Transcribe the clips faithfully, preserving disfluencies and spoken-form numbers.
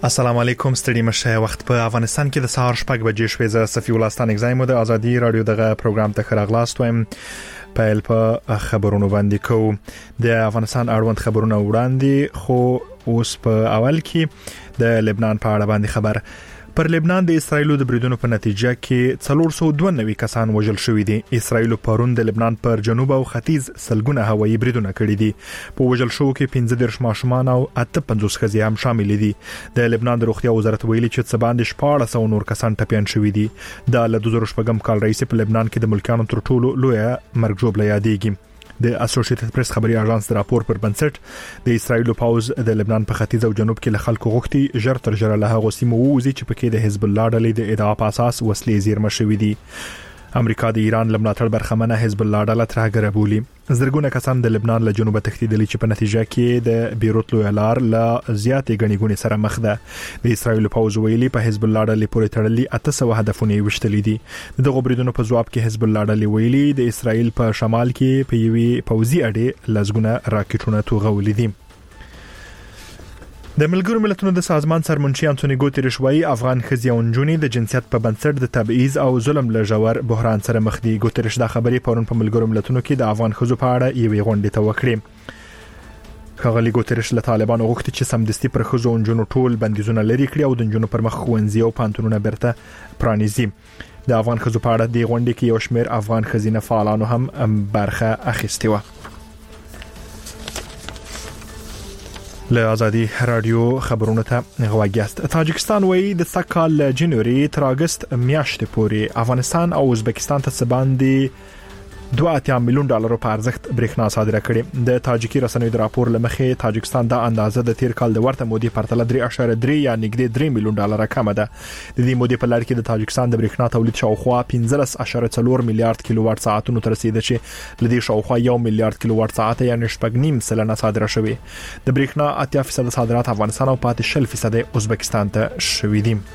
السلام علیکم ستړي مشه وخت په افغانستان کې د سهار شپږ بجې شوې. زه صفي الله ستان اگزایم د ازادي رادیو دغه پروګرام ته خراغلاست وایم. په په خبرونو باندې کو د افغانستان اړوند خبرونه وړاندې، خو اوس په اول کې د لبنان په اړه باندې خبر. پر لبنان د اسرایلو د بریدونو په نتیجه کې څلور سوه دوه نوي کسان وژل شوي دي. اسرایلو پرون د لبنان پر جنوب او ختیځ سلګونه هوایي بریدونه کړي دي. په وژل شو کې پنځه دېرش ماشومان او اته پنځوس ښځې هم شامل دي. د لبنان د روغتیا وزارت ویلي چې څه باندې شپاړس سوه نور کسان ټپیان شوي دي. د دوه زره شپږم کال رئیس په لبنان کې د ملکانو تر ټولو لوی مرګ ژوبله یادېږي. د اسوسییټډ پریس خبري اژانس د راپور پر بنسټ د اسرایلو پاوز د لبنان په ختیځ او جنوب کې له خلکو غوښتي ژر تر ژره له هغو سیمو ووځي چې پکې د حزب الله ډلې د ادعا په اساس وسلې زیرمه شوې دي. امریکا د ایران له ملاتړ برخمنه حزب الله ډله ترهګره بولي. زرګونه کسان د لبنان له جنوبه تښتېدلي چې په نتیجه کې د بیروت لوی لار له زیاتې غني ګونې سره مخ ده. د اسرایل پوځ ویلي په حزب الله ډلې پورې تړلي اته سوه هدفونه وشتلي دي. دغه بریدونو په جواب کې حزب الله ډلې ویلي د اسرایل په شمال کې په یوې پوځي اډې لزګونه راکټونه توغولي دي. د ملګرو ملتونو د سازمان سرمنشي انټونی ګوتریش وايي افغان ښځې او نجونې د جنسیت په بنسټ د تبعیض او ظلم له ژور بحران سره مخ دي. ګوتریش دا خبرې پرون په ملګرو ملتونو کې د افغان ښځو په اړه یوې غونډې ته وکړې. ښاغلي ګوتریش له طالبانو غوښتي چې سمدستي پر ښځو او نجونو ټول بندیزونه لرې کړي او د نجونو پر مخ ښوونځي او پوهنتونونه بیرته پرانیزي. د افغان ښځو په اړه د غونډې کې یو شمېر افغان ښځینه فعالانو هم برخه اخیستې وه. له ازادي رادیو خبرونه ته غواګیاست. تاجکستان وایي د سکهال جنوري تر اگست میاشتې پورې افغانستان او ازبکستان ته باندې دوه اتیا میلیون ډالر په ارزښت برېښنا صادره کړې. د تاجکي رسنیو د راپور لمخې تاجکستان د اندازه د تیر کال د ورته مودې پرتله درې اعشاریه درې یا نږدې درې میلیون ډالر کم ده. د دې مودې په لړ کې د تاجکستان د برېښنا تولید شاوخوا پنځلس اعشاریه څلور میلیارډ کیلو وات ساعتونو ته رسیده چې لدې شاوخوا یو میلیارډ کیلو وات ساعت یا شپږ نیم سلنه صادره شوې. د برېښنا اتیا فیصد صادرات افغانستان او پاتې شل فیصد ازبکستان ته شوي دي.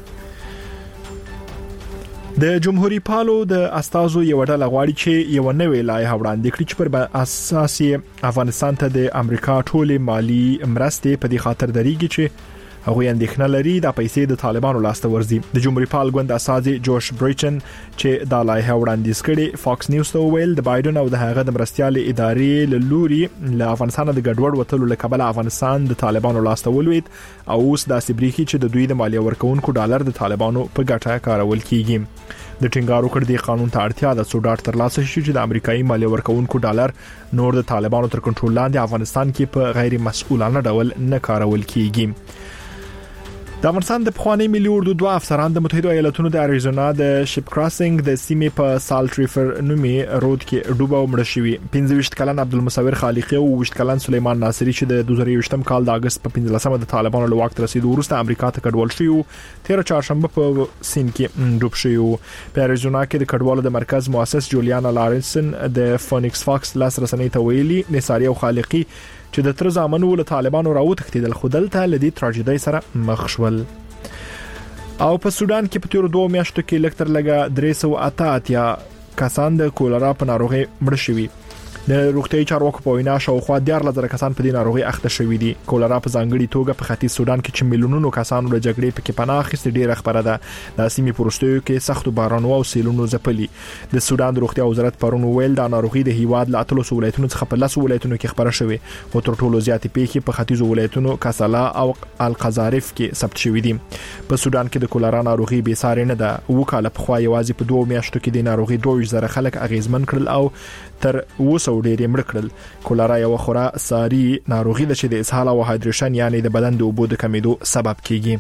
د جمهوریت پالو د استازو یو ډله غواړي چې یو نوې لایحه وړاندې کړي چې پر اساس افغانستان ته د امریکا ټولې مالی مرستې په دې خاطر درېږي چې هغه اندېښنه لري د پیسې د طالبانو لاسته ورځي. د جمهوریت پال ګوند اساس جوش بریچن چې د لایحه وړاندیز کړي فاکس نیوز ته ویل د بایدن او د هغه د مرستيال ادارې له لوري له افغانستان د ګډوډ وټلو له کبله افغانستان د طالبانو لاسته ولوید او اوس د سیبریخي چې د دوی د مالیه ورکونکو ډالر د طالبانو په ګټه کارول کیږي. د ټینګارو کړ د قانون ته اړتیا ده څو ډاټ تر لاسه شي چې د امریکایي مالیه ورکونکو ډالر نور د طالبانو تر کنټرول لاندې افغانستان کې په غیر مسؤلانه ډول نه کارول کیږي. د افغانستان د پخوانی ملي اردو دوه افسران د متحده ایالاتونو د اریزونا د شپ کراسینګ د سیمې په سالت ریفر نومي رود کې ډوبه او مړ شوی. پنځه ویشت کلن عبدالمصور خالقی او ویشت کلن سلیمان ناصری چې د دوه زره یوولسم کال د اگست په پنځلسمه د طالبانو له واک رسیدو وروسته امریکا ته کډوال شوی تیر چهارشنبه په سین کې ډوب شوی. په اریزونا کې د کډوالو د مرکز مؤسس جولیانا لارنسن د فونیکس فاکس لاس رسنۍ ته ویلي نصاری او خالقی چې د تر زامنو له طالبانو راوتښتیدل خودل ته لدی تراژیدي سره مخ شول. او په سودان کې په تیر دوه میاشتو کې لکتر لګا درې سوه اته اتیا کسان د کولرا په ناروغي مړ شوي. د روغتیايي چارواکو په وینا شاوخوا دیارلس زره کسان په دې ناروغي اخته شوي دي. کولرا په ځانګړي توګه په ختیځ سودان کې چې میلیونونو کسانو له جګړې په کې پناه اخیستې ډیره خبره ده. د سیمې پروستیو کې سختو بارانونو او سیلونو ځپلي. د سودان د روغتیا وزارت پرون ویل د ناروغي د هیواد له اتلس ولایتونو څخه په لس ولایتونو کې خبره شوې او تر ټولو زیاتې پیښې په ختیځ ولایتونو کاسالا او القذارف کې ثبت شوې دي. په سودان کې د کولرا ناروغي بې ساري نه ده. وکاله په خوا یوازې په دوه میاشتو کې د ناروغي دوه زره خلک اغیزمن کړل او تر وسو ډېر مړ کړل. کولرا یو خورا ساري ناروغي ده چې د اسهال او هایدریشن یعنی د بدن د اوبو د کمیدو سبب کیږي.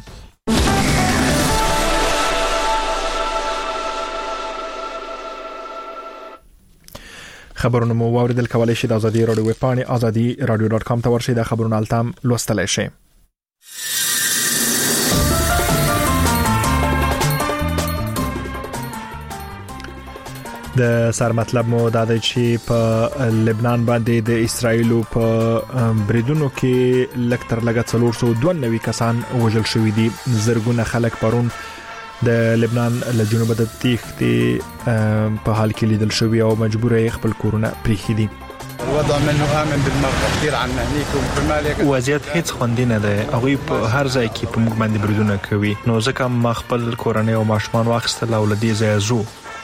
خبرونه مو واوریدل. کولای شئ د ازادي رادیو ویب پاڼه ازادي رادیو ډاټ کام ته ورشئ د خبرونو التام لوستلای شئ. د سر مطلب مو دا دی چې په لبنان باندې د اسرایلو په بریدونو کې لکتر لګا څلور سوه دوه نوي کسان وژل شوي دي. زرګونه خلک پرون د لبنان له جنوب د تیښتې په حال کې لیدل شوي او مجبور یې خپل کورونه پریښي دي. الوضع منه آمن بالمرة كثير عن نهنيكم كرمال وضعیت هیڅ خوندي نه دی. هغوی په هر ځای کې په موږ باندې بریدونه کوي. نو ځکه ما خپل کورنۍ او ماشومان واخیستل او له دې ځایه ځو.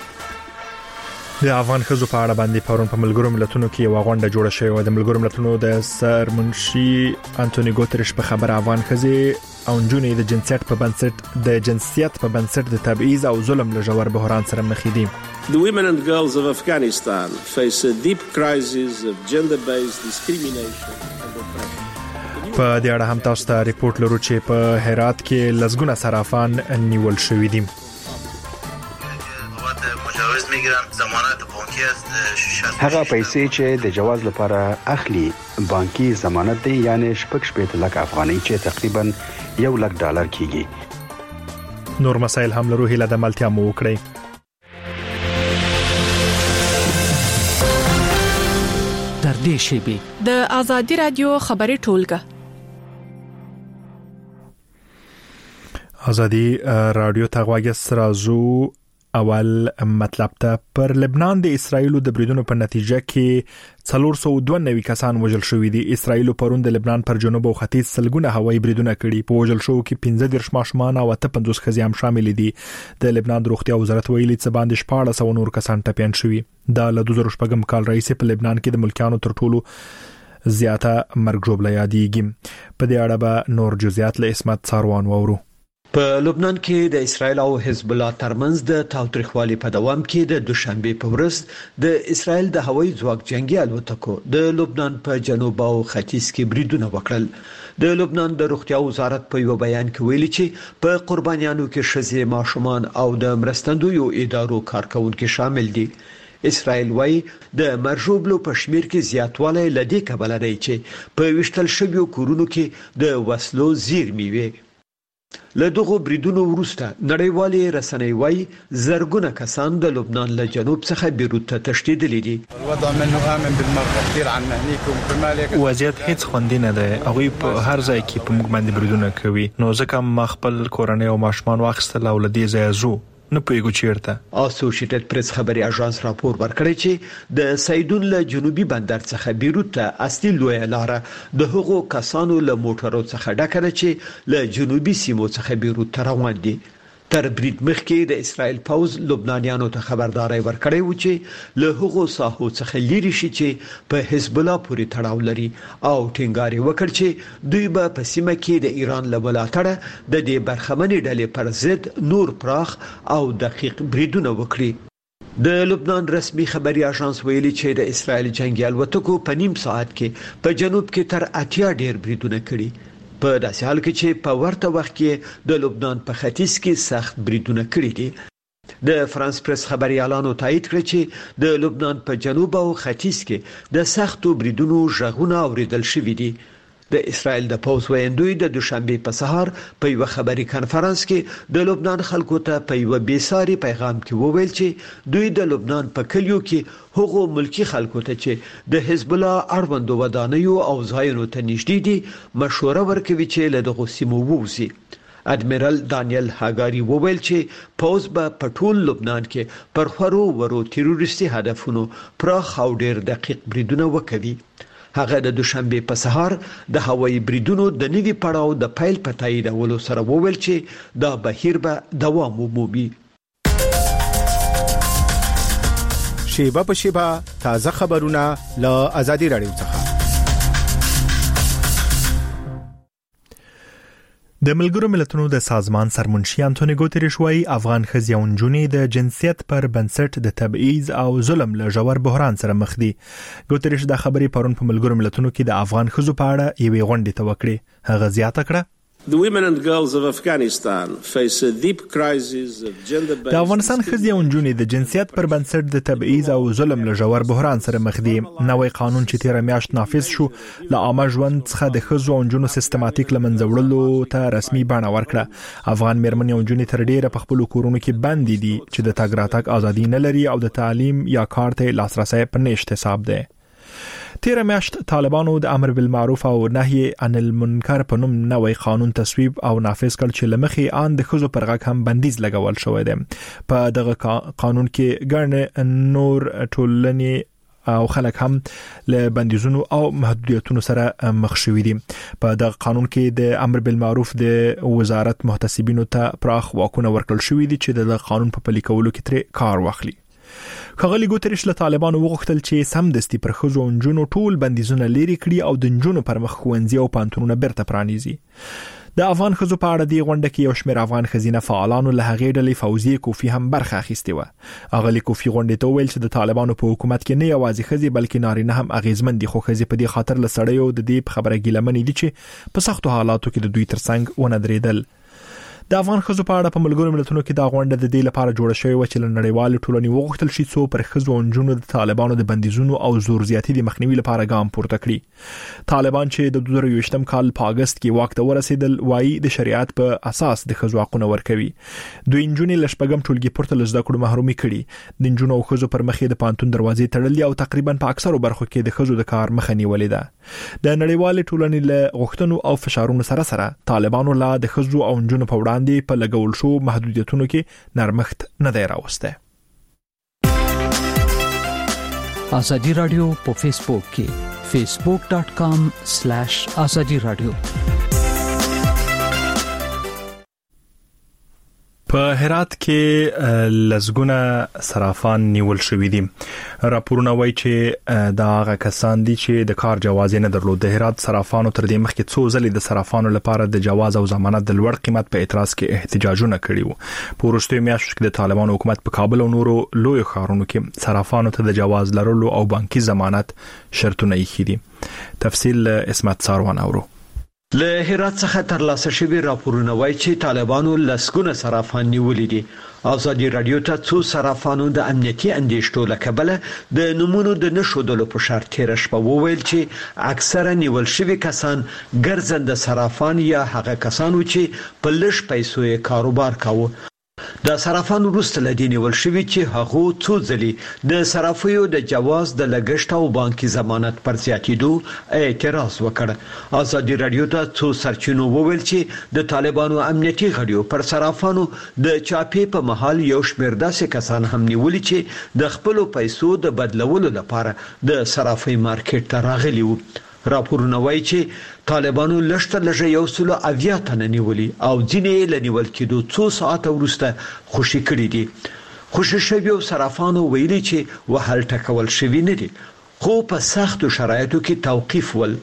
د افغان ښځو په اړه باندې پرون په ملګرو ملتونو کې یو غونډه جوړه شوې و. د ملګرو ملتونو د سرمنشي انټونی ګوتریش په خبره افغان ښځې او نجونې د جنسیت په بنسټ د جنسیت په بنسټ د تبعیض او ظلم له ژور بحران سره مخ دي. The women and girls of Afghanistan face a deep crisis of gender-based discrimination and oppression. په دې اړه هم تاسو ته ریپورت لرو چې په هرات کې لسګونه صرافان نیول شوي دي. هغه پیسې چې د جواز لپاره اخلي بانکي ضمانت دی، یعنی شپږ شپږ لک افغانۍ چې تقریبا یو لک ډالر کیږي. نور مسایل هم لرو، هیله د ملتیا مو وکړئ. در دې شیبه د آزادی رادیو خبري ټولګه آزادی رادیو ته غواګس رازو. اول مطلب ته پر لبنان د اسرایل د بریدونو په نتیجه کې څلور سوه دوه نوي کسان وژل شوي دي. اسرایل پرون د لبنان پر جنوب او ختیځ سلګونه هوایي بریدونه کړي. په وژل شوو کې پنځه دېرش ماشومان او اته پنځوس ښځې هم شامل دي. د لبنان د روغتیا وزارت ویلي چې باندې شپاړس سوه نور کسان ټپيان شوي. دا له دوه زره شپږم کال راهیسې په لبنان کې د ملکیانو تر ټولو زیاته مرګ ژوبله یادېږي. په دې اړه به نور جزئیات له اسمت څاروان وورو. په لبنان کې د اسرایل او حزب الله ترمنځ د تاوتریخوالي په دوام کې د دوشنبه په ورځ د اسرایل د هوایي ځواک جنگي الوتکو د لبنان په جنوب او ختیځ کې بریدونه وکړل. د لبنان د روغتیا وزارت په یو بیان کې ویلي چې په قربانیانو کې ښځې، ماشومان او د مرستندویو ادارو کارکونکو شامل دي. اسرائیل وايي د مرجوبلو په شمیر کې زیاتوالی لدی کبل لري چې په وشتل شویو کورونو کې د وسلو زیرمې وي. له دغه بریدونو وروسته نړیوالې رسنۍ وايي زرګونه کسان د لبنان له جنوب څخه بیروت ته تښتیدلي دي. الوضع منه آمن بالمرة كثير عن نهنيكم كرمال وضعیت هیڅ خوندي نه دی. هغوی په هر ځای کې په موږ باندې بریدونه کوي. نو ځکه ما خپل کورنۍ او ماشومان واخیستل او له دې ځایه ځو. نه پوهیږو چیرته. اسوسییټډ پریس خبري اژانس راپور ورکړی چې د سیدون له جنوبي بندر څخه بیروت ته اصلي لویه لاره د هغو کسانو له موټرو څخه ډکه ده چې له جنوبي سیمو څخه بیروت ته روان دي. تر برید مخکې د اسرائیل پوز لبنانیانو ته خبرداري ورکړی و چې له هغو ساحو څخه لري شي چې په حزب الله پورې تړاو لري او ټینګار وکړ چې دوی به په سیمه کې د ایران له ملاتړه د دې برخمنې ډلې پر ضد نور پراخ او دقیق بریدونه وکړي. د لبنان رسمي خبري اژانس ویلي چې د اسرائیل جنگي الوتکو په نیم ساعت کې په جنوب کې تر اتیا ډیر بریدونه کړي. په داسې حال کې چې په ورته وخت کې د لبنان په ختیځ کې سخت بریدونه کړي دي. د فرانس پریس خبري اعلان تایید کړ چې د لبنان په جنوب او ختیځ کې د سختو بریدونو ژغونه اوریدل شوې دي. د اسرائیل د پوز ویندوی د دوشنبه په سهار په یو خبري کانفرنس کې د لبنان خلکو ته په یو بیساري پیغام کې وویل چې دوی د لبنان په کلیو کې هغو ملکی خلکو ته چې د حزب الله اړوند ودانیو او ځایونو ته نږدې دي مشوره ورکوي چې له دغه سیمو ووزي. ادمیرال دانیل هاګاری وویل چې پوز به په ټول لبنان کې پر خورو ورو تروریستي هدفونو پراخ او ډیر دقیق بریدونه وکوي. هغه د دوشنبه په سهار د هوایي بریدونو د نوي پړاو د پیل په تاییدولو سره وویل چې دا بهیر به دوام ومومي. شیبه په شیبه تازه خبرونه له آزادی رادیو څخه. د ملګرو ملتونو د سازمان سرمنشي انټونی ګوتریش وايي افغان ښځې او نجونې د جنسیت پر بنسټ د تبعیض او ظلم له ژور بحران سره مخ دي. ګوتریش د خبرې پرون په ملګرو ملتونو کې د افغان ښځو په اړه یوې غونډې ته وکړې. هغه زیاته کړه The women and girls of Afghanistan face a deep crisis of gender-based. د افغانستان ښځې او نجونې د جنسیت پر بنسټ د تبعیض او ظلم له ژور بحران سره مخ دي. نوې قانون چې تیر میاشت نافذ شو له عامه ژوند څخه د ښځو او نجونو سیستماتیک لمنځه وړلو ته رسمي بڼه ورکړه. افغان مېرمنې او نجونې تر ډیره په خپل کورونو کې بندي دي چې د تګ راتګ ازادي نه لري او د تعلیم یا کار ته لاسرسي په نشته حساب ده. تیر میاشت طالبانو د امر بالمعروف او نهي عن المنکر په نوم نوې قانون تصویب او نافذ کړ چې لمخي ان د ښځو پر غږ هم بندیز لګول شوی دی. په دغه قانون کې ګڼ نور ټولنې او خلک هم له بندیزونو او محدودیتونو سره مخ شوي دي. په دغه قانون کې د امر بالمعروف د وزارت محتسبینو ته پراخ واکونه ورکړل شوي دي چې د قانون په پلي کولو کې تر کار واخلي. خغلی ګوتریش له طالبانو وغوښتل چې سمدستي پر خزو او نجونو ټول بندیزونه لري کړي او د نجونو پر مخ ښوونځي او پانتونونه برته پرانیزي. د افغان خزو په اړه دی غونډه کې یو شمېر افغان خزینه فعالانو له هغې ډلې فوزیه کوفی هم برخه اخیستې وه. اغلی کوفی غونډې ته ویل چې د طالبانو په حکومت کې نه یوازې خزي بلکې نارینه هم اغیزمن دي، خو خزي په دې خاطر له سړیو د دې خبره ګیلمنې دي چې په سختو حالاتو کې د دوی ترڅنګ ونه درېدل. د افغان خزو په اړه په ملګرو ملتونو کې دا غونډه د دې لپاره جوړه شوې و چې له نړیوال ټولنې وغوښتل شي څو پر خزو او نجونو د طالبانو د بندیزونو او زور زیاتي د مخنیوي لپاره ګام پورته کړي. طالبان چې د دوه زره یوویشتم کال په اگست کې واک ته ورسېدل وایي د شریعت په اساس د خزو حقوق ورکوي. دوی نجونې له شپږم ټولګي پورته له زده کړو محرومي کړي. د نجونو او خزو پر مخ د پانتون دروازې تړلې او تقریبا په اکثرو برخو کې د خزو د کار مخه نیولې ده. د نړیوال ټولنې له غوښتنو او فشارونو سره سره طالبانو لا د خزو او نجونو په وړاندې په لګول شو محدودیتونو کې نرمښت نه دی راوسته. ازادي رادیو په فیسبوک کې فیسبوک ډاٹ کام سلیش ازادي رادیو. په هرات کې لزګونه صرافان نیول شوې دي. راپورونه وایي چې دا هغه کسان دي چې د کار جواز نه درلود. د هرات صرافانو تر دې مخکې څو ځلې د صرافانو لپاره د جواز او ضمانت د لوړ قیمت په اعتراض کې احتجاجونه کړي وو. په وروستیو میاشتو کې د طالبانو حکومت په کابل او نورو لوی ښارونو کې صرافانو ته د جواز لرلو او بانکي ضمانت شرطونه یې دي. تفصیل اسمت ساروان اورو. له هرات څخه ترلاسه شوی راپورونه وایي چې طالبانو لسګونه صرافان نیولې دي. ازادي رادیو ته څو صرافانو د امنیتي اندېښنو له کبله د نمونو د نشودلو په شرط تیر شپه وویل چې اکثره نیول شوی کسان ګرځنده صرافان یا هغه کسان چې په لږ پیسو یې کاروبار کاوه. د صرافانو وروسته لدی نیول شوی چې هغه څو ځلې د صرافیو د جواز د لګښت او بانکي ضمانت پر زیاتېدو اعتراض وکړ. ازادي رادیو ته څو سرچینو وویل چې د طالبانو امنیتي غړیو پر صرافانو د چاپی په محل یو شمېر داسې کسان هم نیولي چې د خپل پیسو د بدلولو لپاره د صرافي مارکیټ ته راغلي وو. راپورونه وایي چې طالبانو لشته لږه یو سل اویا تنه نیولي او ځینې له نیول کېدو څو ساعت وروسته خوشي کړي دي. خوشي شویو صرافانو ویلي چې وهل ټکول شوی نه دي، خو په سختو شرایطو کې توقیف ول.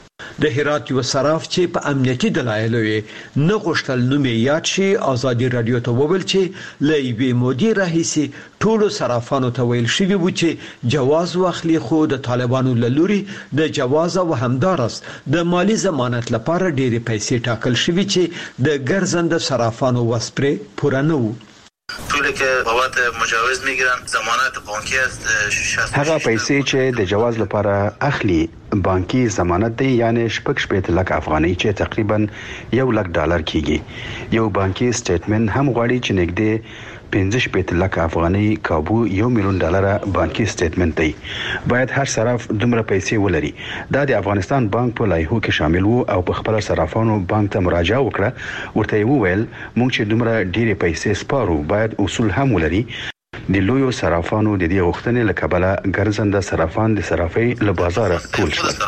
د هرات یو صراف چې په امنیتي دلایلو یې نه غوښتل نوم یې یاد شي ازادي رادیو ته وویل چې له یوې مودې راهیسې ټولو صرافانو ته ویل شوي وو چې جواز واخلي، خو د طالبانو له لوري د جواز او همدارس د مالی ضمانت لپاره ډېرې پیسې ټاکل شوي چې د ګرځنده صرافانو وس پرې پوره نه وو. پولی که بابت مجاوز میگیرن ضمانت بانکی است شصت هغه پیسې چې د جواز لپاره اخلي بانکي ضمانت دی، یعنی شپږ شپېته لک افغانۍ چې تقریبا یو لک ډالر کیږي. یو بانکي سټیټمنټ هم غواړي چې نږدې پنځه شپېته لک افغانۍ کابو یو میلیون ډالر بانکي سټیټمنټ دی. باید هر صراف دومره پیسې ولري. دا د افغانستان بانک په لایحو کې شامل وو او په خپل صرافانو بانک ته مراجعه وکړه. ورته وویل موږ چې دومره ډېرې پیسې سپارو باید اصول هم ولري. د لویو صرافانو د دې غوښتنې له کبله ګرځنده صرافان د صرافۍ له بازار ټول شول.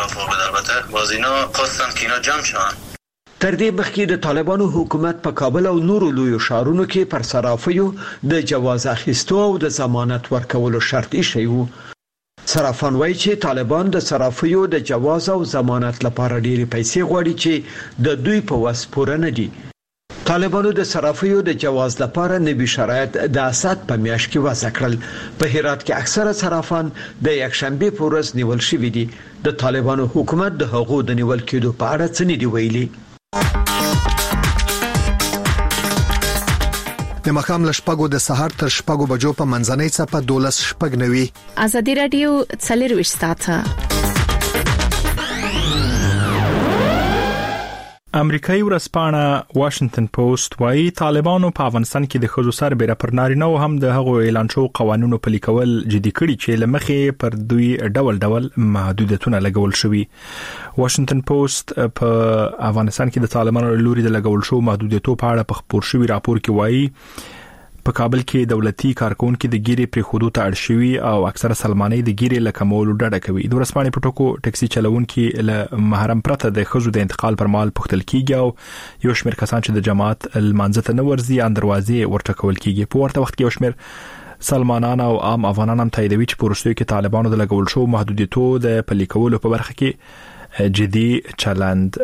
تر دې مخکې د طالبانو حکومت په کابل او نورو لویو ښارونو کې پر صرافیو د جواز اخیستو او د ضمانت ورکولو شرط ایښی وو. صرافان وایي چې طالبان د صرافیو د جواز او ضمانت لپاره ډېرې پیسې غواړي چې د دوی په وس پوره نه دي. طالبانو د صرافیو د جواز لپاره نوي شرایط د اسات په میاشت کې وضع کړل. په هرات کې اکثره صرافان د یکشنبه په ورځ نیول شوي دي. د طالبانو حکومت د هغو د نیول کېدو په اړه څه نه دی ویلي. د مخام لشپګو د سحر تر شپګو بجو په منځنۍ صفه دولس شپګ نوي. ازادي رادیو څلرويشت ساعته. امریکایي ورځپاڼه واشنگټن پوسټ وايي طالبانو په افغانستان کې د خزو سربېره پر نارینه او هم د هغو اعلان شو قوانینو پلي کول جدي کړي چې لمخې پر دوی ډول ډول محدودیتونه لګول شوي. واشنگټن پوسټ په افغانستان کې د طالبانو لوري د لګول شو محدودیتونو په اړه په خبر شوی راپور کې وايي په کابل کې دولتي کارکونکو د ګیري پر خودو ته اړشوي او اکثره سلماني د ګیري لکمول ډډه کوي. د ورسپانې په ټکو ټاکسي چلوونکو له محرم پرته د خزو د انتقال پر مال پختل کیږي او یو شمېر کسان چې د جماعت المنځته نه ورزي ان دروازې ورته کول کیږي. په ورته وخت کې یو شمېر سلمانان او عام افغانان هم تاییدوي چې پورستوي کې طالبانو د لګول شو محدودیتو د پلي کولو په برخه کې جدي چلند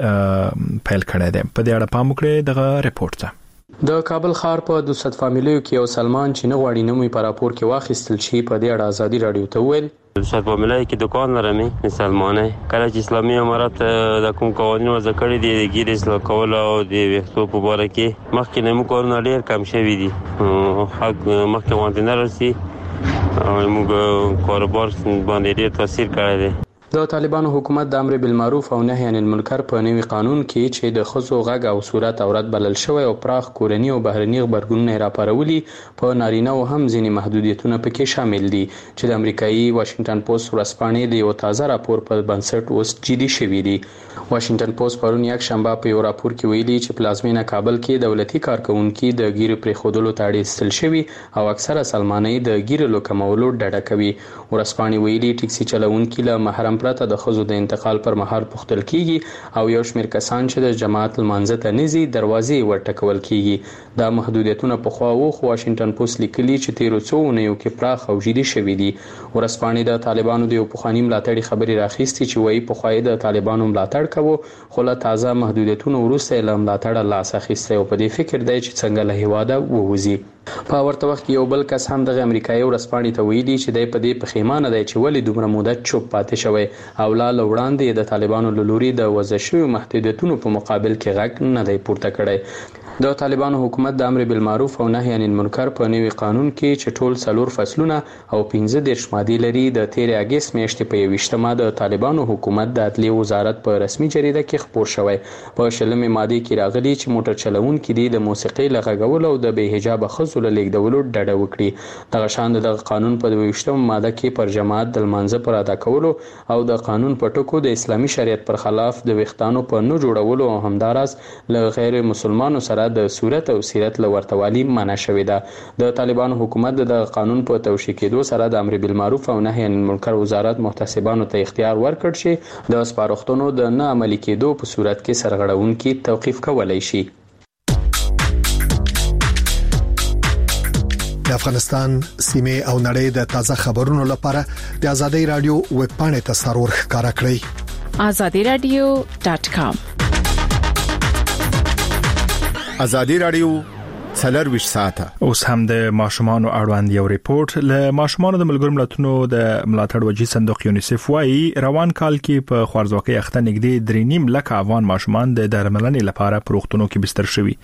پیل کړی دی. په دې اړه پام وکړئ دغه ریپورت ته. د کابل ښار په دوه سوه فامیلیو کې یو سلمان چې نه غواړي نومي په راپور کې واخیستل شي په دې اړه ازادي رادیو ته وویل دوه سوه فامیلیو کې دکان لرم مسلمانه کله چې اسلامي امارات د کوم قوانین وضع کړی دي د ګیر اصلاح کول او د وښتو په اړه کې مخکې نه مو کورونه ډیر کم شوی دي حق مخکې وانت نه رسي او موږ کاروبار باندې ډیر تاثیر کړی دی. د طالبانو حکومت د امر بالمعروف او نهي عن المنکر په نوي قانون کې چې د خزو غږ او صورت عورت بلل شوی او پراخ کورنی او بهرني خبرګونونه راپارولي په نارینه او هم ځینې محدودیتونه پکې شامل دي چې د امریکایي واشنگټن پوسټ ورځپاڼې د یو تازه راپور په بنسټ اوس جدي شوی دی. واشنگټن پوسټ پرون یک شنبه په یو راپور کې ویلي چې پلازمینه کابل کې دولتي کارکونکو د ګیرو پرې خودلو ته اړ ایستل شوی او اکثره سلماني د ګیرو لوکمولو ډډه کوي. ورځپاڼې ویلي ټیکسي چلوونکو له محرم پرته د خزو د انتقال پر مهال پختل کیږي او یو شمېر کسان چې د جماعت المنځ ته نزي دروازې ورټکول کیږي. دا محدودیتونه په خوا او واشنگټن پوسټ لیکلي چې تیرو څو ونیو کې پراخ او جدي شوي دي. ورځپاڼې د طالبانو د یو پخوانی ملاتړي خبري راخېستي چې وایي په خوای د طالبانو ملاتړ کوي خو له تازه محدودیتونو وروسته له ملاتړ لاس اخیسته او په دې فکر دی چې څنګه له هواده ووځي. په ورته وخت کې یو بل کس هم د امریکایي ورځپاڼې ته ویلي چې د په دې پخیمانه دی چې ولې دومره موده چوپ پاتې شوی او لا لوړاندې د طالبانو لوري د وضع شوی محدودیتونو په مقابل کې غږ نه دی پورته کړی. د طالبانو حکومت د امر بالمعروف او نهي عن المنکر په نوي قانون کې چې ټول څلور فصلونه او پنځه دیرش مادې لري د تیر اگست میاشتې په یویشتمه د طالبانو حکومت د عدلیې وزارت په رسمي جریده کې خپور شوی. په شلمې مادې کې راغلي چې موټر چلوونکي دي د موسیقي لغږولو او د بې حجاب خزو له لیږدولو ډډه وکړي. دغه شان د قانون په یویشتمه ماده کې پر جماعت د منځ پر ادا کولو او د قانون په ټکو د اسلامي شریعت پر خلاف د وختانو په نه جوړولو او همدارس له غیر مسلمانانو سره د صورت او سیرت لورتوالي منع شوې ده. د طالبانو حکومت د قانون په توشیح کېدو سره د امر بالمعروف او نهي عن المنکر وزارت محتسبانو ته اختیار ورکړ چې د سپارښتنو د نه عملي کېدو په صورت کې سرغړونکي توقيف کولای شي. د افغانستان سیمه او نړۍ د تازه خبرونو لپاره د آزادۍ رادیو ویب پاڼې ته سرور ښکارا کړئ آزادی رادیو ډاٹ کام. آزادی رادیو څلرویشت ساعته. اوس هم د ماشومان اړوند یو ریپورت له ماشومان د ملګرو ملتونو د ملاتړ وجې صندوق یونیسف وايي روان کال کې په خوارځواکۍ اخته نږدې درې نیم لک افغان ماشومان د درملنې لپاره په روغتونونو کې بستر شوي.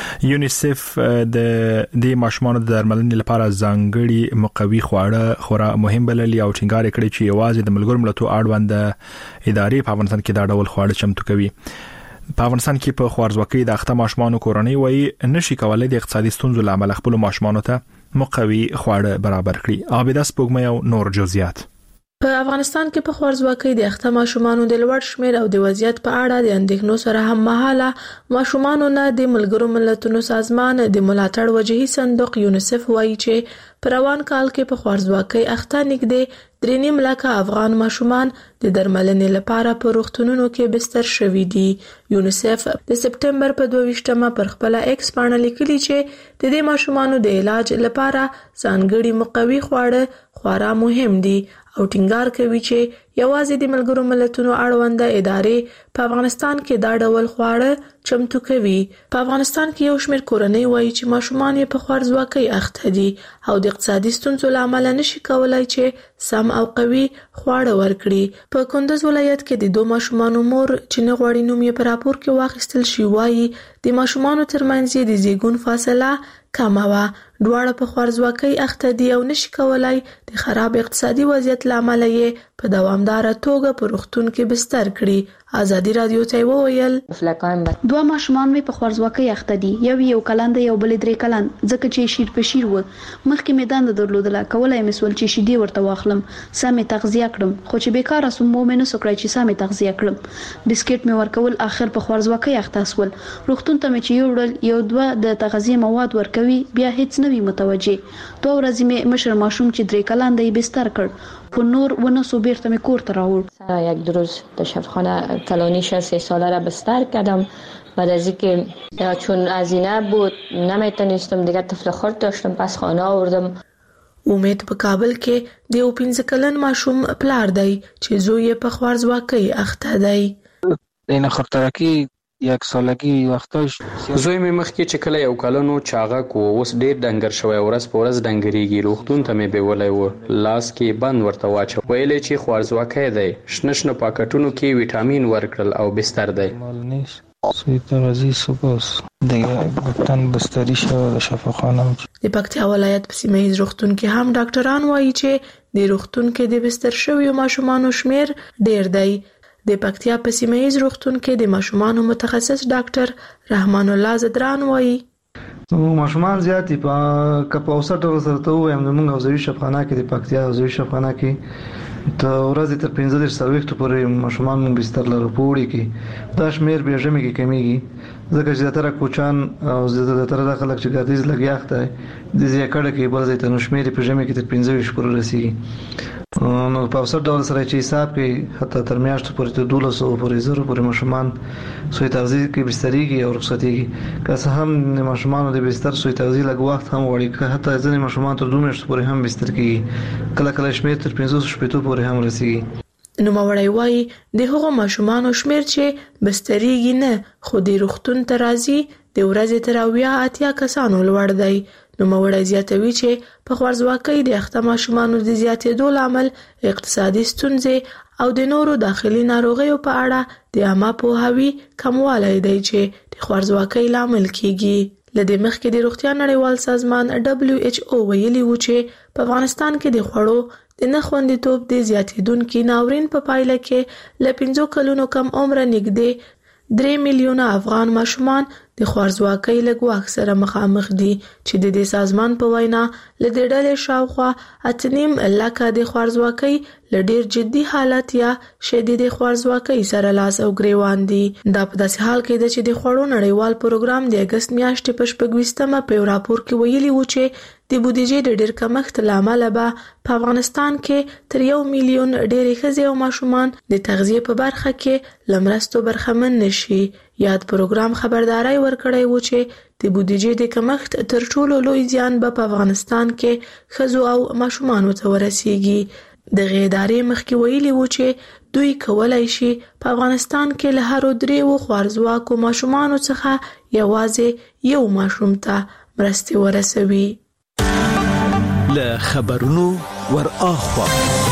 یونیسف د دې ماشومان د درملنې لپاره ځانګړي مقوي خواړه خورا مهم بللي او ټینګار کړی چې یوازې د ملګرو ملتونو اړوند ادارې په افغانستان کې دا ډول خواړه چمتو کوي. په افغانستان کې په خوارځواکۍ د اخته ماشومانو کورنۍ وایي نشي کولای د اقتصادي ستونزو لامل خپل ماشومانو ته مقوي خواړه برابر کړي. عابده سپوږمۍ او نور جزئیات. په افغانستان کې په خوارځواکۍ د اخته ماشومانو د لوړ شمېر او د وضعیت په اړه د اندېښنو سره هم مهاله ماشومانو نه د ملګرو ملتونو سازمان د ملاتړ وجهي صندوق یونیسف وایي چې په روان کال کې په خوارځواکۍ اخته نږدې درې نیم لکه افغان ماشومان د درملنې لپاره په روغتونونو کې بستر شوي دي. یونیسف د سپټمبر په دوه ویشتمه پر خپل ایکس باندې لیکلي چې د دې ماشومانو د علاج لپاره ځانګړي مقوي خواړه خورا مهم دي او ټینګار کوي چې یوازې د ملګرو ملتونو اړوند ادارې په افغانستان کې دا ډول خواړه چمتو کوي. په افغانستان کې یو شمېر کورنۍ وایي چې ماشومان یې په خوارځواکۍ اخته دي او د اقتصادي ستونزو لامل نشي کولای چې سم او قوي خواړه ورکړي. په کندز ولایت کې د دوه ماشومانو مور چې نه غواړي نوم یې په راپور کې واخیستل شي وایي د ماشومانو ترمنځ د زیږون فاصله کمه وه. دواړه په خوارځواکۍ اخته دي او نشي کولای د خراب اقتصادي وضعیت لامل یې په دوامداره توګه په روغتون کې بستر کړي. آزادی رادیو ته وویل دوه ماشومان مې په خوارځواکۍ اخته دي، یو یو کلن دی یو بل درې کلن، ځکه چې شیر په شیر و. مخکې مې دنده درلودله، کولای مې سول چې شیدې ورته واخلم، سمې تغذیه کړم، خو چې بیکاره سوم مو مې نه سو کړی چې سمې تغذیه کړم. بسکټ مې ورکول، اخر په خوارځواکۍ اخته سول. روغتون ته مې چې یو ډول یو دوه د تغذیه مواد ورکوي، بیا هیڅ نه وی متوجه. دوه ورځې مې مشر ماشوم چې درې کلن دی بستر کړ، خو نور ونه سو بیرته مې کور ته راوړ. یک دو روز در شفاخانه کلانیش سه ساله را بستر کردم. بعد از اینکه چون هزینه بود نمیتونستم دیگه طفل خرد داشتم، پس خانه آوردم. امید په کابل کې د یو پنځه کلن ماشوم پلار دی چې زوی یې په خوارځواکۍ اخته دی. د نه خطرکی یک سالګي وختاش زوی مې مخکې چې کله یو کلنو چاغه کو اوس ډیر ډنګر شوی، ورځ په ورځ ډنګریږي. روغتون ته مې بیولای و، لاس کې بند ورته واچو، ویلې چې خوارځواکۍ دی. شنه شنه پاکټونو کې وټامین ورکړل او بستر دی. سویت غزی سپاس دیگه گفتن بستری شد و شفاخانه. د پکتیا ولایت په سیمه ییز روغتون کې هم ډاکټران وایي چې د روغتون کې د بستر شویو ماشومانو شمیر ډیر دی. د پکتیا په سیمه ییز روغتون کې د ماشومانو متخصص ډاکټر رحمان الله زدران وایي ماشومان زیات دي. په کپ اوسط ډول سره ته وایم موږ عضوي شفاخانه کې د پکتیا عضوي شفاخانه کې ته ورځې تر پنځه دېرش څلوېښتو پورې ماشومان موږ بستر لرو په اوړي کې. دا شمیر بیا ژمي کې کمیږي ځکه چې زیاتره کوچان او زیاتره د خلک چې ګردیز لګیا اخته دي د زیاکړه کې بل ځای ته نو شمیر په ژمي کې تر پنځه ویشت پورې رسیږي. نو په اوسط ډول سره چې حساب کې حتی تر میاشتو پورې تر دولس سوه پورې زرو پورې ماشومان سوی تغذیه کې بستریږي او رخصتیږي. که څه هم ماشومانو د بستر سوی تغذیه لږ وخت هم وړي، که حتی ځینې ماشومان تر دوه میاشتو پورې هم بستر کېږي، کله کله شمیر تر پنځوس شپېتو پورې هم رسیږي. نوموړی وایي د هغو ماشومانو شمیر چې بستریږي نه خو د روغتون ته راځي د ورځې تر اویا اتیا کسانو لوړ دی. نوموړی زیاتوي چې په خوارځواکۍ د اخته ماشومانو د زیاتېدو لامل اقتصادي ستونزې او د نورو داخلي ناروغیو په اړه د عامه پوهاوي کموالی دی چې د خوارځواکۍ لامل کیږي. له دې مخکې د روغتیا نړیوال سازمان دبلیو ایچ او ویلي و چې په افغانستان کې د خوړو د نه خوندیتوب د زیاتېدونکي ناورین په پایله کې له پنځو کلونو کم عمره نږدې درې میلیونه افغان ماشومان د خوارځواکۍ له ګواښ سره مخامخ دي چې د دې سازمان په وینا له دې ډلې شاوخوا اته نیم لکه د خوارځواکۍ له ډیر جدي حالت یا شدید خوارځواکۍ سره لاس او ګریوان دي. دا په داسې حال کې ده چې د خوړو نړیوال پروګرام د اګست میاشتې په شپږویشتمه په یو راپور کې ویلي و چې د بودیجې د ډیر کمښت له امله به په افغانستان کې تر یو میلیون ډېرې ښځې او ماشومان د تغذیې په برخه کې له مرستو برخمن نشي. یاد پروګرام خبرداري ورکړی و چې د بودیجې د کمښت تر ټولو لوی زیان به په افغانستان کې ښځو او ماشومانو ته ورسیږي. دغه ادارې مخکې ویلي و چې دوی کولای شي په افغانستان کې له هرو دریو خوارځواکو ماشومانو څخه یوازې یو ماشوم ته مرستې ورسوي. له خبرونو ور اخوا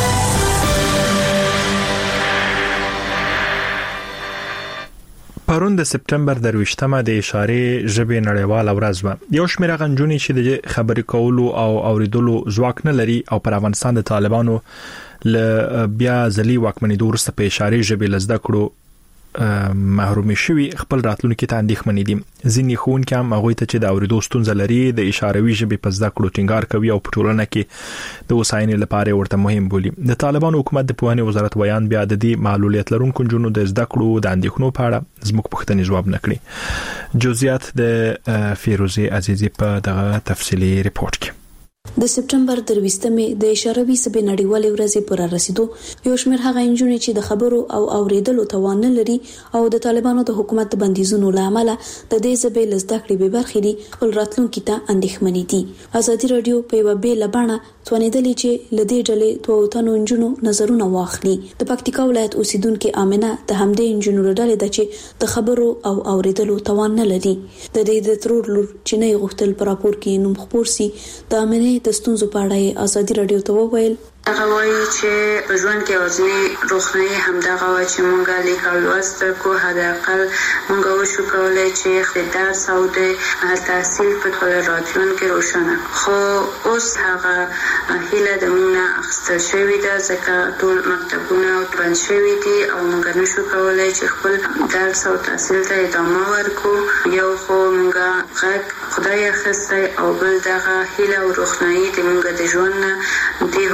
پرون د سپټمبر درویشتمه د اشارې ژبې نړیواله ورځ و. یو شمېر غنجونې چې د خبرې کولو او اوریدلو ځواک نه لري او پر افغانستان د طالبانو ل بیا ځلي واکمنېدو وروسته په اشارې ژبې لزده کړو محرومي شوي خپل راتلونکي ته اندېښمنې دي. ځینې ښوونکي هم هغوی ته چې د اوریدو ستونزه لري د اشاروي ژبې په زده کړو ټینګار کوي او په ټولنه کې د هوساینې لپاره ورته مهم بولي. د طالبانو حکومت د پوهنې وزارت ویان بیا د دې معلولیت لرونکو نجونو د زده کړو د اندېښنو په اړه زموږ پوښتنې ځواب نه کړي. جزئیات د فیروزي عزیزي په دغه تفصیلي ریپورت کې. د سپټمبر درویشتمې د اشاروي ژبې نړیوالې ورځې پر رسیدو یو شمېر هغه نجونې چې د خبرو او اوریدلو توان نه لري او د طالبانو د حکومت بندیزونو له امله د دې ژبې لزده کړې به برخې دي خپل راتلونکي ته اندېښمنې دي. ازادي رادیو په یو بیل بڼه توانیدلې چې لدې ډلې دوه تنو نجونو نظرونه واخلي. د پکتیکا ولایت اوسیدونکو امنه د همدې نجونو ډلې د چې د خبرو او اوریدلو توان نه لري. د دې د ترور لور چې نه غوښتل پر راپور کې نوم خپور سي د امنه د ستونزو په اړه ازادي رادیو ته وویل هغه وایي چې په ژوند کې یوازینی روښنايي همدغه وه چې مونږ لیک او لوست کو حداقل مونږ وشو کولی چې د درس او د تحصیل په خپل راتلونکي روښانه خو اوس هغه هیله د مونږ نه اخیستل شوې ده ځکه ټول مکتبونه بند شوي دي او مونږ نشو کولی چې خپل درس او تحصیل ته ادامه ورکړو. یو خو مونږ غږ خدای اخیستی او بل دغه هیله او روښنايي د مونږ د ژوند نه د حکومت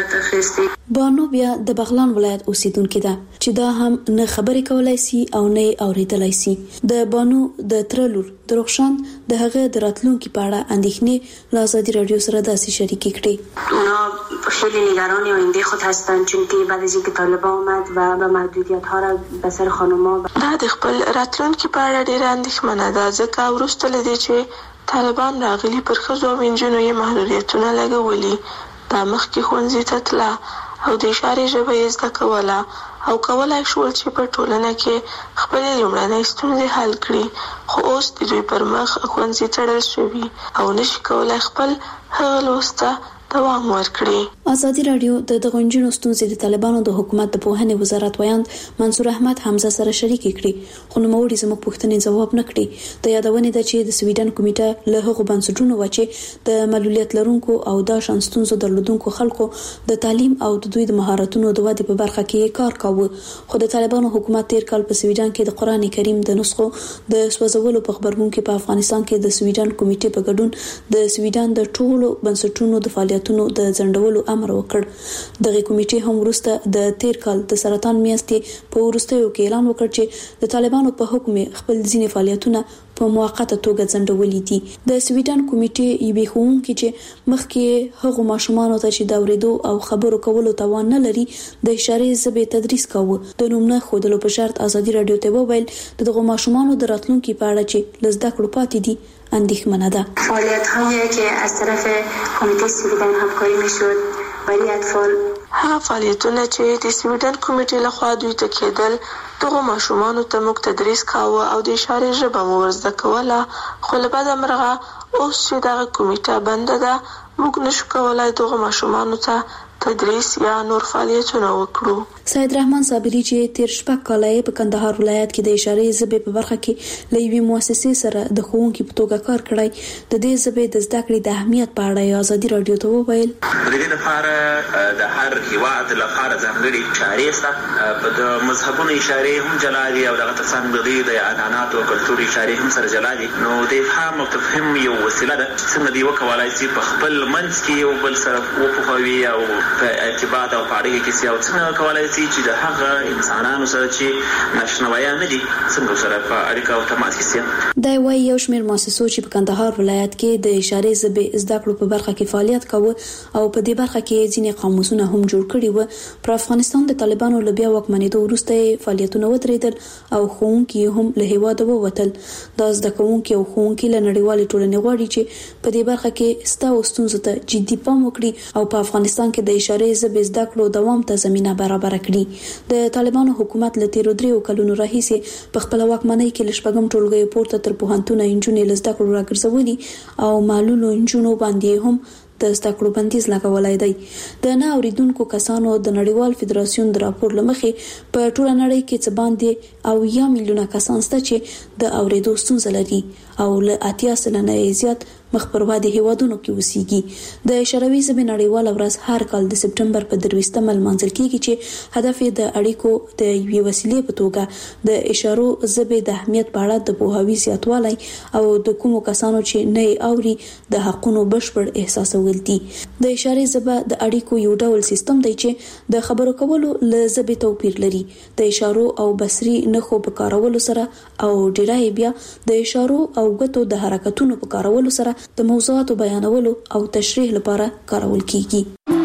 صورت اخیستی. بانو بیا د بغلان ولایت اوسیدونکې ده چې دا هم نه خبرې کولای شي او نه اوریدلای شي. د بانو د ترلور دروښان د هغه د راتلونکو په اړه اندېښنې له آزادي رادیو سره داسې شریکې کړې. اونا خیلی نگران آینده خود هستند چون که بعد از اینکه طالبان آمد و به محدودیت ها را به سر خانم‌ها دا د خپل راتلونکو په اړه ډېر اندېښمنه ده ځکه وروسته لدی چې طالبان راغلي پر ښځو او نجونو یې محدودیتونه لګولي. دا مخکې ښوونځي ته تله او د اشارې ژبه یې زده کوله او کولای شول چې په ټولنه کې خپلې لومړنۍ ستونزې حل کړي، خو اوس د دوی پر مخ ښوونځي تړل شوي او نشي کولای خپل هغه لوست ته دوام ورکړي. آزادي رادیو د دغه نجونو ستونزې د طالبانو د حکومت د پوهنې وزارت ویاند منصور احمد حمزه سره شریکې کړې، خو نوموړي زموږ پوښتنې ځواب نه کړې. د یادونې ده چې د سویډن کمیټه له هغو بنسټونو و چې د معلولیت لرونکو او دا شان ستونزو درلودونکو خلکو د تعلیم او د دوی د مهارتونو د ودې په برخه کې کار کاوه، خو د طالبانو حکومت تیر کال په سویډن کې د قرآن کریم د نسخو د سوځولو په خبرګون کې په افغانستان کې د سویډن کمیټې په ګډون د سویډن د ټولو بنسټونو د فعالیتونو د ځنډولو امر وکړ. دغه کمیټې هم وروسته د تیر کال د سرطان میاشتې په وروستیو کې اعلان وکړ چې د طالبانو په حکم خپل ځینې فعالیتونه په موقته توګه ځنډولي دي. د سویډن کمیټې یې ښوونکي چې مخکې هغو ماشومانو ته چې د اورېدو او خبرو کولو توان نه لري د اشارې ژبې تدریس کاوه. د نوم نه ښودلو په شرط آزادي رادیو ته وویل د دغو ماشومانو د راتلونکي په اړه چې له زده کړو پاتې دي اندېښمنه ده. فعالیت‌هایی که از طرف کمیته سویډن همکاری می‌شد برای اطفال هغه فعالیتونه چې د سویډن کمیټې لخوا دوی ته کېدل دغو ماشومانو ته موږ تدریس کاوه او د اشارې ژبه مو ورزده کوله، خو له بده مرغه اوس چې دغه کمیټه بنده ده موږ نشو کولای دغو ماشومانو ته تدریس یا نور فعالیتونه وکړو. سید رحمان صابری چې تیر شپږ کاله په کندهار ولایت کې د اشارې ژبې په برخه کې له یوې مؤسسې سره د ښوونکي په توګه کار کړی، د دې ژبې د زده کړې د اهمیت په اړه آزادي رادیو ته وویل. د دې لپاره د هر هیواد لپاره ځانګړي اشارې شته، په د مذهبونو اشارې هم جلا دي او دغه ترڅنګ د دې د عنعناتو او کلتور اشارې هم سره جلا دي. نو د افهام او تفهیم یو وسیله ده څنګه دی وکولای شي په خپل منځ کې یو بل سره وپوهوي او په ارتباط او اړیکه کې سیاو څنګه کولای شي چې د هغه انسانانو سره چې ناشناویان نه دي څنګه سره په اړیکه او تماس کې سي. دا وايي یو شمېر مؤسسو چې په کندهار ولایت کې د اشارې ژبې زده کړو په برخه کې فعالیت کاوه او په دې برخه کې ځینې قاموسونه هم جوړ کړي وو. پر افغانستان د طالبانو له بیا واکمنېدو وروسته فعالیتونه ودرېدل او ښوونکي هم له هیواده ووتل. دا زده کوونکي او ښوونکي له نړیوالې ټولنې غواړي چې په دې برخه کې ستا او ستونزو ته جدي پام وکړي او په افغانستان کې د اشارې ژبې زده کړو دوام ته زمينه برابر کړي. د طالبانو حکومت له تیرو دریو کلونو راهیسې په خپل واکمنۍ کې لشپږم ټولګي پورته تر پوهنتون انجونې لزده کړو راګرځولي او معلولو انجونو باندې هم د زده کړو بندیز لګولای دی. د نه اوریدونکو کسانو د نړیوال فدراسیون د راپور لمخې په ټوله نړۍ کې څه باندې او یا میلیونه کسان شته چې د اوریدو ستونزه لري او له اتیا سلنه زیات مخ پر وادي هیوادونو کې اوسېږي. د اشاروي ژبې نړیواله ورځ هر کال د سپټمبر په درویشتمه لمانځل کېږي چې هدف یې د اړیکو د یوې وسیلې په توګه د اشارو ژبې د اهمیت په اړه د پوهاوي زیاتوالی او د کومو کسانو چې نه اوري د حقونو بشپړ احساسول دي. د اشارې ژبه د اړیکو یو ډول سیستم دی چې د خبرو کولو له ژبې توپیر لري. د اشارو او بصري نښو په کارولو سره او ډیری بیا د اشارو او غوتو د حرکتونو په کارولو سره د موضوعاتو بیانولو او تشریح لپاره کارول کیږي.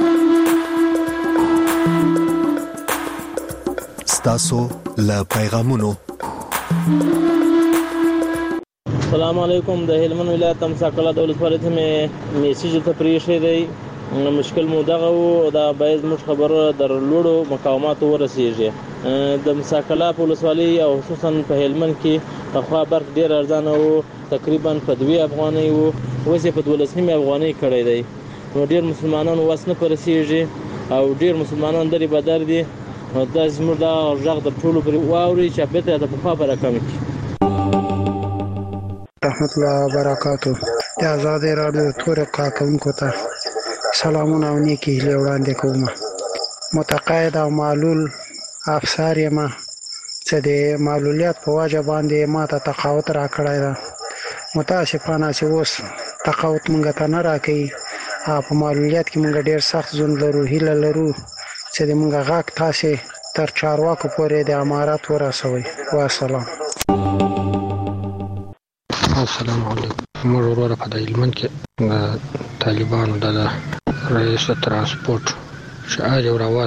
ستاسو له پیغامونو. السلام علیکم. د هلمند ولایت تمساقله د ولسوالۍ ته میسیج ته پریښی دی. مشکل مو دغه و دا باید موږ خبره در لوړو مقاماتو ورسیږي. د مساقله په ولسوالۍ او خصوصا په هلمند کې پخوا برق ډیر ارزانه و، تقریبا په دوه افغانۍ و، اوس په دولس نیمه افغانۍ کړی دی. نو ډیر مسلمانانو واس نه پرسیږي او ډیر مسلمانان درې بدر دي. دا زموږ دا ژغ د ټولو پر واوري چې به ته د پخوا پر رقم کې رحمت الله وبرکاتو. د آزاد رادیو تور کاکونکو ته سلامونه او نیکی هیله وړاندې کوم. متقاعد او معلول افسر یم چې د معلولیت په وجه باندې ما ته تقاعد را کړی ده. متاسفانه چې اوس تقاعد مونږ ته نه راکوي په معلولیت کې موږ ډیر سخت ژوند لرو. هیله لرو چې موږ غاک تاسو تر چارواکو پورې د امارات ورسوي. والسلام. السلام علیکم. موږ وروره په هلمند کې د طالبانو د رئیس ترانسپورت چې اج او روا